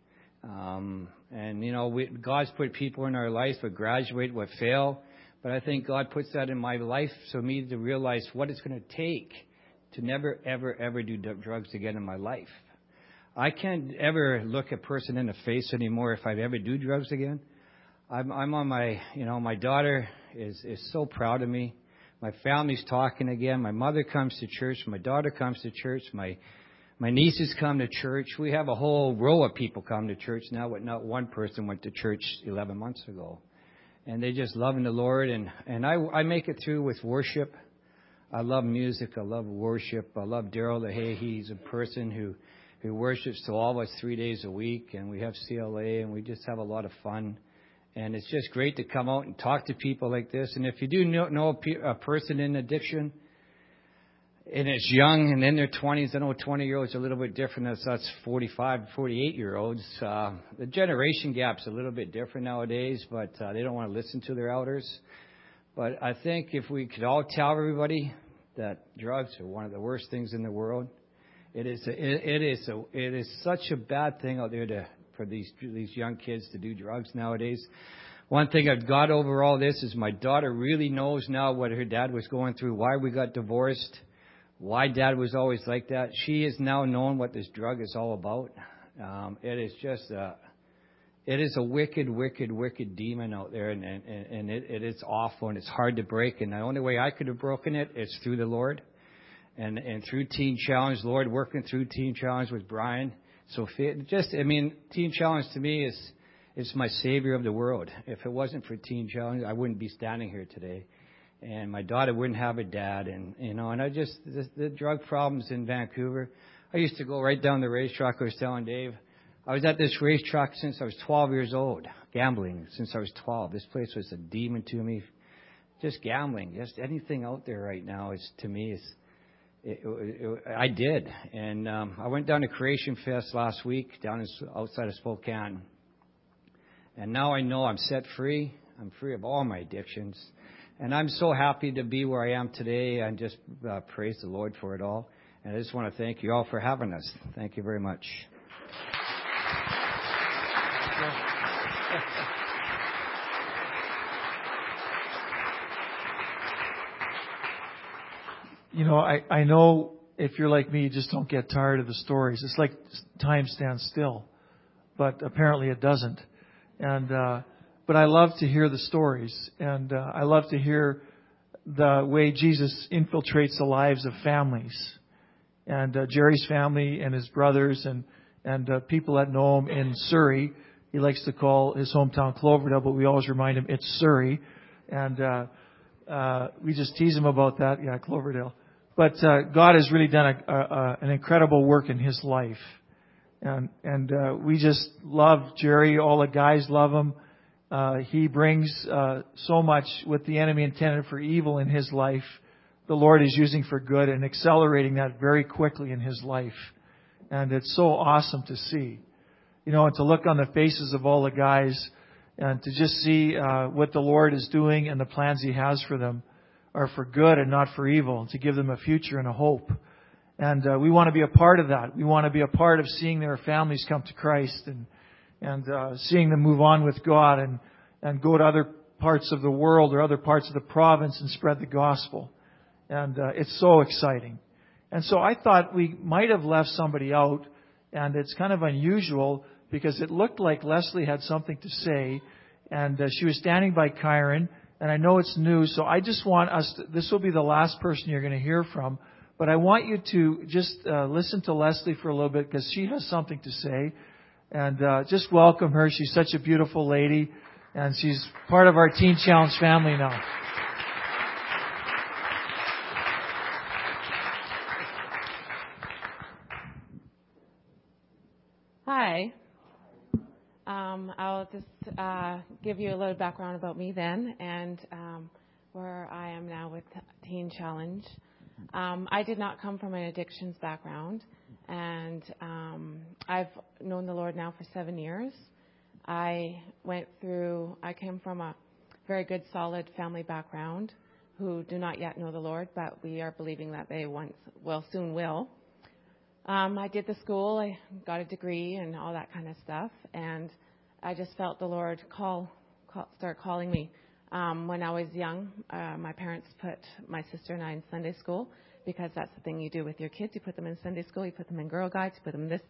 God's put people in our lives that graduate, what fail. But I think God puts that in my life for me to realize what it's going to take to never, ever, ever do drugs again in my life. I can't ever look a person in the face anymore if I ever do drugs again. I'm on my daughter is so proud of me. My family's talking again. My mother comes to church. My daughter comes to church. My nieces come to church. We have a whole row of people come to church now, but not one person went to church 11 months ago. And they just loving the Lord, and I make it through with worship. I love music. I love worship. I love Daryl LaHaye. He's a person who worships to all of us 3 days a week, and we have CLA, and we just have a lot of fun. And it's just great to come out and talk to people like this. And if you do know a person in addiction, and it's young and in their 20s, I know 20-year-olds are a little bit different than us 45, 48-year-olds. The generation gap's a little bit different nowadays, but they don't want to listen to their elders. But I think if we could all tell everybody that drugs are one of the worst things in the world, it is such a bad thing out there for these young kids to do drugs nowadays. One thing I've got over all this is my daughter really knows now what her dad was going through, why we got divorced, why Dad was always like that. She has now known what this drug is all about. It is just it is a wicked, wicked, wicked demon out there, and it is awful, and it's hard to break. And the only way I could have broken it is through the Lord, and through Teen Challenge, Lord working through Teen Challenge with Brian. So Teen Challenge to me is my savior of the world. If it wasn't for Teen Challenge, I wouldn't be standing here today. And my daughter wouldn't have a dad, and the drug problems in Vancouver. I used to go right down the racetrack. I was telling Dave, I was at this racetrack since I was 12 years old, gambling since I was 12. This place was a demon to me. Just gambling, just anything out there right now is to me I did. And I went down to Creation Fest last week outside of Spokane, and now I know I'm set free. I'm free of all my addictions. And I'm so happy to be where I am today, and just praise the Lord for it all. And I just want to thank you all for having us. Thank you very much. I know if you're like me, you just don't get tired of the stories. It's like time stands still, but apparently it doesn't. But I love to hear the stories, and I love to hear the way Jesus infiltrates the lives of families. And Jerry's family and his brothers and people that know him in Surrey. He likes to call his hometown Cloverdale, but we always remind him it's Surrey. And we just tease him about that. Yeah, Cloverdale. But God has really done an incredible work in his life. And we just love Jerry. All the guys love him. He brings so much what the enemy intended for evil in his life. The Lord is using for good and accelerating that very quickly in his life. And it's so awesome to see. And to look on the faces of all the guys and to just see what the Lord is doing and the plans He has for them are for good and not for evil, to give them a future and a hope. And we want to be a part of that. We want to be a part of seeing their families come to Christ and seeing them move on with God and go to other parts of the world or other parts of the province and spread the gospel. And it's so exciting. And so I thought we might have left somebody out, and it's kind of unusual because it looked like Leslie had something to say, and she was standing by Kyron, and I know it's new, so I just want this will be the last person you're going to hear from, but I want you to just listen to Leslie for a little bit because she has something to say, and just welcome her. She's such a beautiful lady, and she's part of our Teen Challenge family now. Hi. I'll just give you a little background about me then and where I am now with Teen Challenge. I did not come from an addictions background, and I've known the Lord now for 7 years. I came from a very good, solid family background who do not yet know the Lord, but we are believing that they soon will. I did the school, I got a degree and all that kind of stuff, and I just felt the Lord start calling me. When I was young, my parents put my sister and I in Sunday school because that's the thing you do with your kids. You put them in Sunday school, you put them in Girl Guides, you put them this.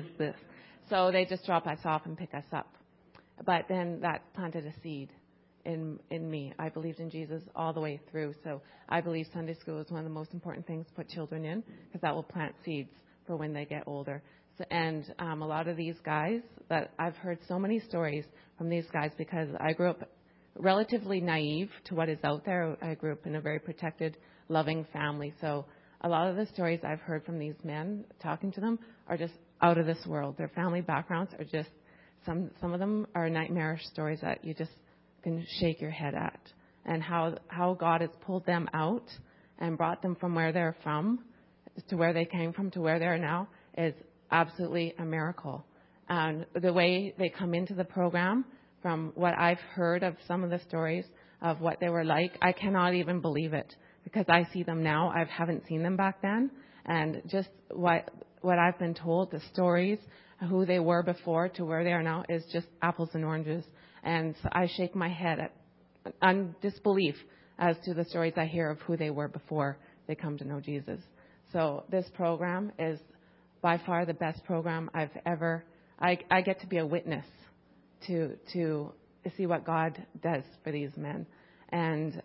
So they just drop us off and pick us up. But then that planted a seed in me. I believed in Jesus all the way through. So I believe Sunday school is one of the most important things to put children in because that will plant seeds for when they get older. So, and a lot of these guys, that I've heard so many stories from these guys because I grew up relatively naive to what is out there. I grew up in a very protected, loving family. So a lot of the stories I've heard from these men, talking to them, are just out of this world. Their family backgrounds are just, some of them are nightmarish stories that you just can shake your head at. And how God has pulled them out and brought them from where they're from to where they came from to where they are now is absolutely a miracle. And the way they come into the program, from what I've heard of some of the stories of what they were like, I cannot even believe it because I see them now. I haven't seen them back then. And just what I've been told, the stories, who they were before to where they are now is just apples and oranges. And so I shake my head at disbelief as to the stories I hear of who they were before they come to know Jesus. So this program is by far the best program I've ever. I get to be a witness to see what God does for these men. And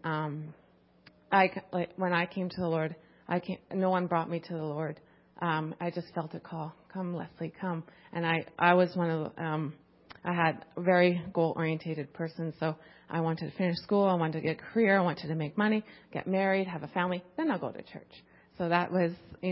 when I came to the Lord, no one brought me to the Lord. I just felt a call. Come, Leslie, come. And I was one of I had a very goal-orientated person, so I wanted to finish school, I wanted to get a career, I wanted to make money, get married, have a family, then I'll go to church. So that was,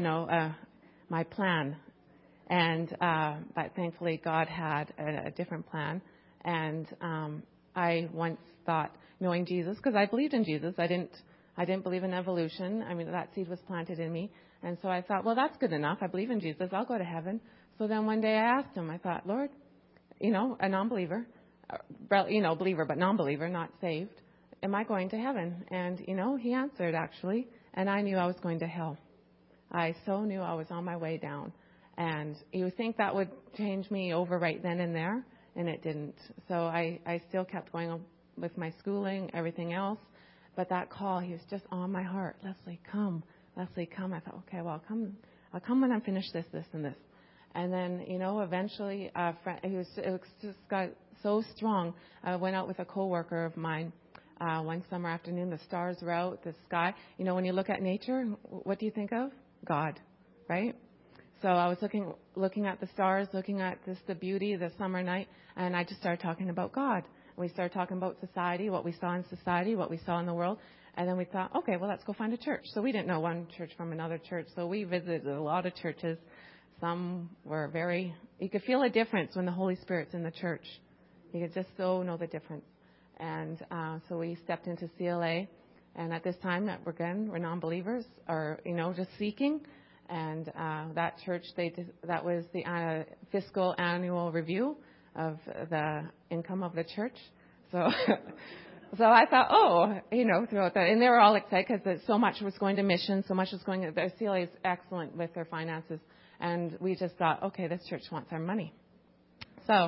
my plan. And but thankfully God had a different plan. And I once thought, knowing Jesus, because I believed in Jesus, I didn't believe in evolution. I mean, that seed was planted in me. And so I thought, well, that's good enough. I believe in Jesus. I'll go to heaven. So then one day I asked him, I thought, Lord, a non-believer, believer but non-believer, not saved, am I going to heaven? And, he answered, actually. And I knew I was going to hell. I so knew I was on my way down. And you would think that would change me over right then and there, and it didn't. So I still kept going on with my schooling, everything else. But that call, he was just on my heart. Leslie, come. Leslie, come. I thought, okay, well, I'll come when I'm finished this, and this. And then, eventually, it just got so strong. I went out with a coworker of mine one summer afternoon. The stars were out, the sky. When you look at nature, what do you think of? God, right? So I was looking at the stars, looking at the beauty, the summer night, and I just started talking about God. We started talking about society, what we saw in society, what we saw in the world. And then we thought, okay, well, let's go find a church. So we didn't know one church from another church. So we visited a lot of churches. Some were you could feel a difference when the Holy Spirit's in the church. You could just so know the difference. And so we stepped into CLA. And at this time, we're non-believers, or, just seeking. And that church, that was the fiscal annual review of the income of the church. So so I thought, throughout that. And they were all excited because so much was going to missions, so much was going to, the CLA is excellent with their finances. And we just thought, okay, this church wants our money. So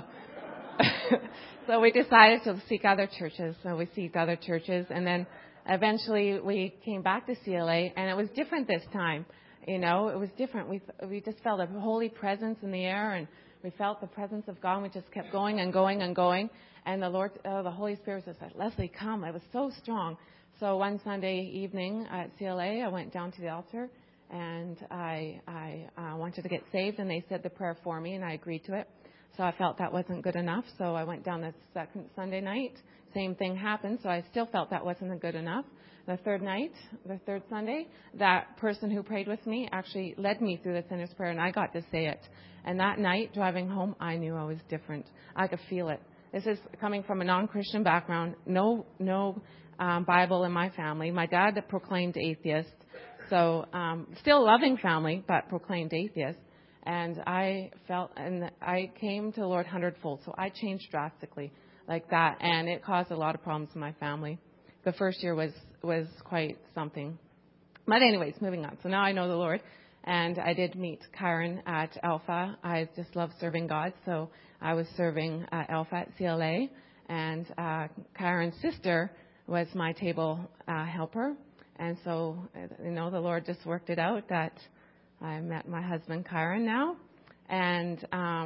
so we decided to seek other churches. So we seeked other churches. And then eventually we came back to CLA, and it was different this time. You know, it was different. We just felt a holy presence in the air, and we felt the presence of God, and we just kept going and going and going. And the Lord, the Holy Spirit just said, Leslie, come. It was so strong. So one Sunday evening at CLA, I went down to the altar, and I wanted to get saved, and they said the prayer for me, and I agreed to it. So I felt that wasn't good enough. So I went down the second Sunday night. Same thing happened. So I still felt that wasn't good enough. The third Sunday, that person who prayed with me actually led me through the sinner's prayer, and I got to say it. And that night, driving home, I knew I was different. I could feel it. This is coming from a non-Christian background. No Bible in my family. My dad proclaimed atheist. So still loving family, but proclaimed atheist. And I came to the Lord hundredfold. So I changed drastically like that. And it caused a lot of problems in my family. The first year was quite something. But anyways, moving on. So now I know the Lord. And I did meet Karen at Alpha. I just love serving God. So I was serving Alpha at CLA. And Karen's sister was my table helper. And so, you know, the Lord just worked it out that I met my husband, Karen, now. And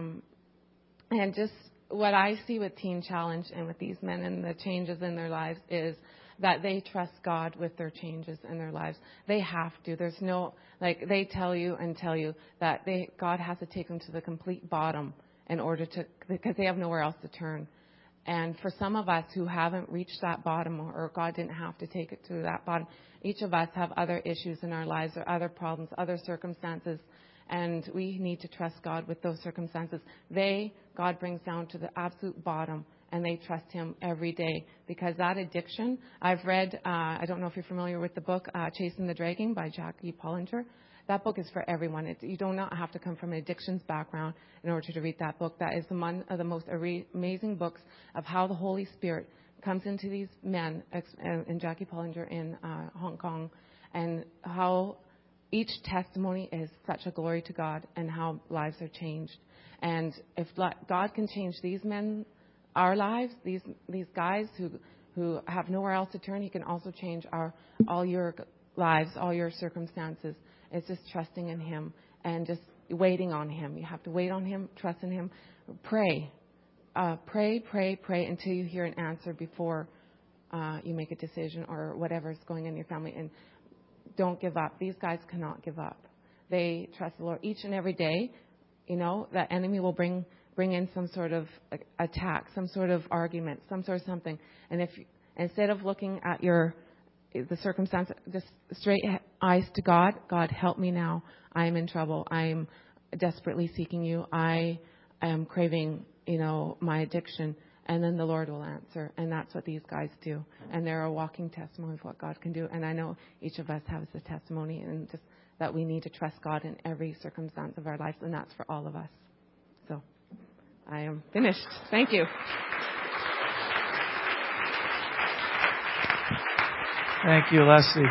just what I see with Teen Challenge and with these men and the changes in their lives is that they trust God with their changes in their lives. They have to. There's no, like, they tell you that God has to take them to the complete bottom in order to, because they have nowhere else to turn. And for some of us who haven't reached that bottom, or God didn't have to take it to that bottom, each of us have other issues in our lives or other problems, other circumstances, and we need to trust God with those circumstances. God brings down to the absolute bottom, and they trust Him every day. Because that addiction, I've read, I don't know if you're familiar with the book, Chasing the Dragon by Jackie Pollinger. That book is for everyone. You do not have to come from an addictions background in order to read that book. That is one of the most amazing books of how the Holy Spirit comes into these men, and Jackie Pollinger in Hong Kong, and how each testimony is such a glory to God and how lives are changed. And if God can change these men, our lives, these guys who have nowhere else to turn, He can also change all your lives, all your circumstances. It's just trusting in Him and just waiting on Him. You have to wait on Him, trust in Him. Pray until you hear an answer before you make a decision or whatever's going in your family. And don't give up. These guys cannot give up. They trust the Lord each and every day. You know, that enemy will bring in some sort of attack, some sort of argument, some sort of something. And if instead of looking at the circumstance, just straight eyes to God. God, help me now. I am in trouble. I am desperately seeking you. I am craving, my addiction. And then the Lord will answer. And that's what these guys do. And they're a walking testimony of what God can do. And I know each of us has a testimony, and just that we need to trust God in every circumstance of our life. And that's for all of us. So I am finished. Thank you. Thank you, Leslie.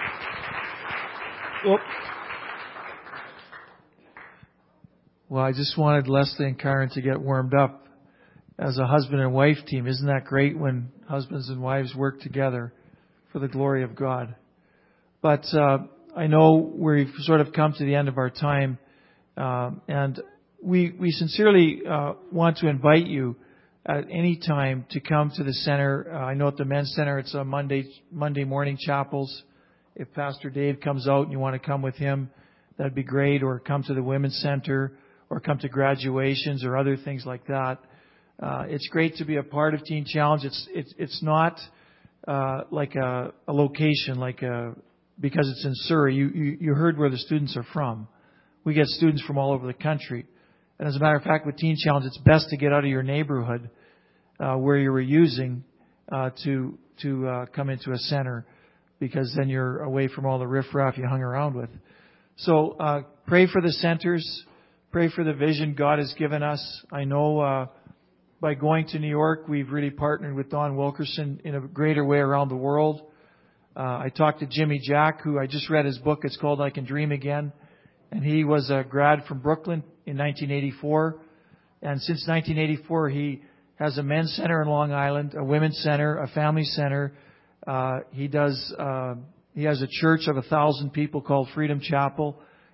Well, I just wanted Leslie and Karen to get warmed up as a husband and wife team. Isn't that great when husbands and wives work together for the glory of God? But I know we've sort of come to the end of our time, and we sincerely want to invite you at any time to come to the center. I know at the men's center it's a Monday morning chapels. If Pastor Dave comes out and you want to come with him, that'd be great. Or come to the women's center, or come to graduations or other things like that. It's great to be a part of Teen Challenge. It's not like a location, because it's in Surrey. You heard where the students are from. We get students from all over the country. And as a matter of fact, with Teen Challenge, it's best to get out of your neighborhood where you were using to come into a center, because then you're away from all the riffraff you hung around with. So pray for the centers. Pray for the vision God has given us. I know by going to New York, we've really partnered with Don Wilkerson in a greater way around the world. I talked to Jimmy Jack, who I just read his book. It's called I Can Dream Again. And he was a grad from Brooklyn in 1984. And since 1984, he has a men's center in Long Island, a women's center, a family center. He has a church of 1,000 people called Freedom Chapel.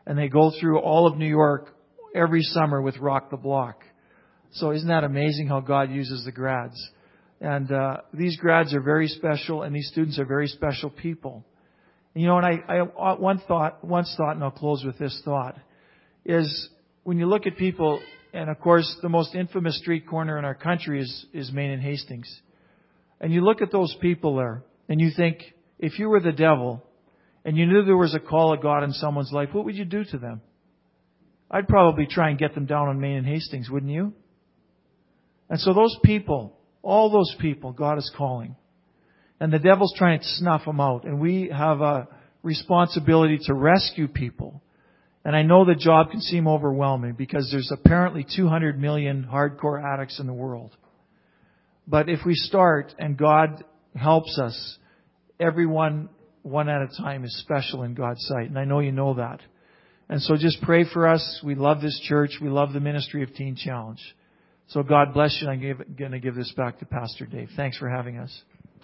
And they go through all of New York every summer with Rock the Block. So isn't that amazing how God uses the grads? And these grads are very special, and these students are very special people. And, and I once thought, and I'll close with this thought, is when you look at people, and of course the most infamous street corner in our country is Main and Hastings. And you look at those people there, and you think, if you were the devil, and you knew there was a call of God in someone's life, what would you do to them? I'd probably try and get them down on Main and Hastings, wouldn't you? And so those people, all those people, God is calling. And the devil's trying to snuff them out. And we have a responsibility to rescue people. And I know the job can seem overwhelming because there's apparently 200 million hardcore addicts in the world. But if we start and God helps us, everyone, one at a time, is special in God's sight. And I know you know that. And so just pray for us. We love this church. We love the ministry of Teen Challenge. So God bless you. I'm going to give this back to Pastor Dave. Thanks for having us.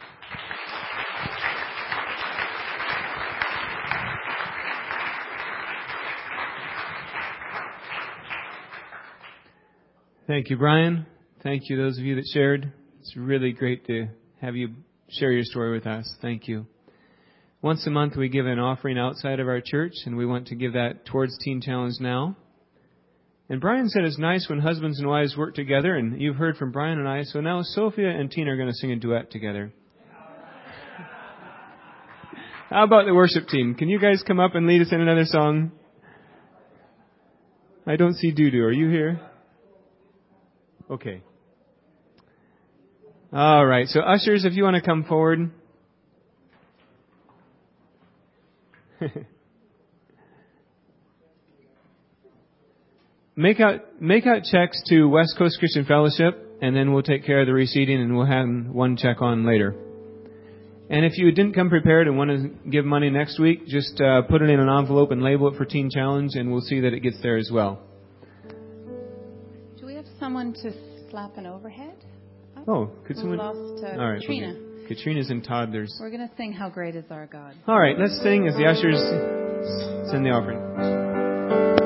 Thank you, Brian. Thank you, those of you that shared. It's really great to have you share your story with us. Thank you. Once a month, we give an offering outside of our church, and we want to give that towards Teen Challenge now. And Brian said it's nice when husbands and wives work together, and you've heard from Brian and I, so now Sophia and Tina are going to sing a duet together. How about the worship team? Can you guys come up and lead us in another song? I don't see Dudu. Are you here? Okay. All right. So ushers, if you want to come forward. Make out checks to West Coast Christian Fellowship, and then we'll take care of the receipting, and we'll have one check on later. And if you didn't come prepared and want to give money next week, just put it in an envelope and label it for Teen Challenge, and we'll see that it gets there as well. Do we have someone to slap an overhead? Oh, could someone? Lost all right, Katrina. Okay. Katrina's in toddlers. We're going to sing "How Great Is Our God." All right, let's sing as the ushers send the offering.